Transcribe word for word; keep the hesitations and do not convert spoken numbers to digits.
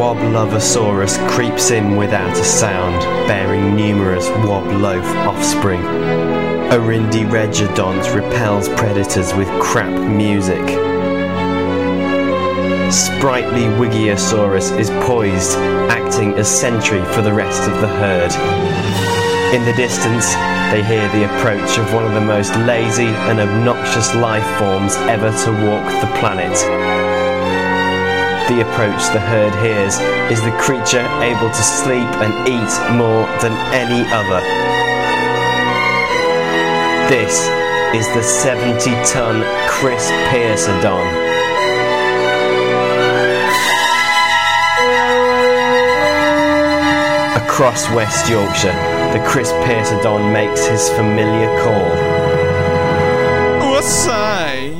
Woblovosaurus creeps in without a sound, bearing numerous wobloaf offspring. Orindiregodont repels predators with crap music. Sprightly Wigiosaurus is poised, acting as sentry for the rest of the herd. In the distance, they hear the approach of one of the most lazy and obnoxious life forms ever to walk the planet. The approach the herd hears is the creature able to sleep and eat more than any other. This is the seventy-ton Chris Pierceodon. Across West Yorkshire, the Chris Pierceodon makes his familiar call. What's up?